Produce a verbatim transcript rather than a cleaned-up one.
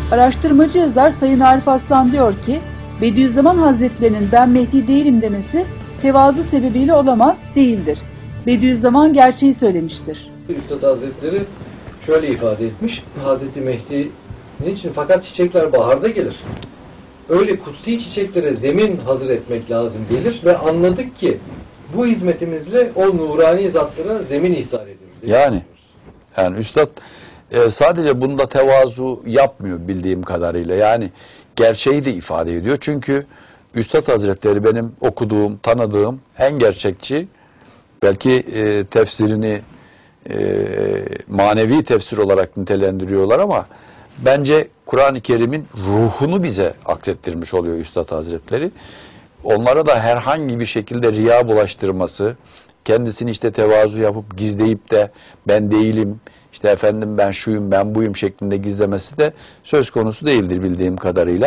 Araştırmacı yazar Sayın Arif Aslan diyor ki, Bediüzzaman Hazretlerinin ben Mehdi değilim demesi tevazu sebebiyle olamaz, değildir. Bediüzzaman gerçeği söylemiştir. Üstad Hazretleri şöyle ifade etmiş, Hazreti Mehdi'nin için fakat çiçekler baharda gelir. Öyle kutsi çiçeklere zemin hazır etmek lazım gelir ve anladık ki bu hizmetimizle o nurani zatlara zemin ihsan ediyoruz. Yani, yani Üstad e, sadece bunda tevazu yapmıyor bildiğim kadarıyla. Yani gerçeği de ifade ediyor. Çünkü Üstad Hazretleri benim okuduğum, tanıdığım en gerçekçi, belki e, tefsirini e, manevi tefsir olarak nitelendiriyorlar ama bence Kur'an-ı Kerim'in ruhunu bize aksettirmiş oluyor Üstad Hazretleri. Onlara da herhangi bir şekilde riya bulaştırması, kendisini işte tevazu yapıp gizleyip de ben değilim, işte efendim ben şuyum, ben buyum şeklinde gizlemesi de söz konusu değildir bildiğim kadarıyla.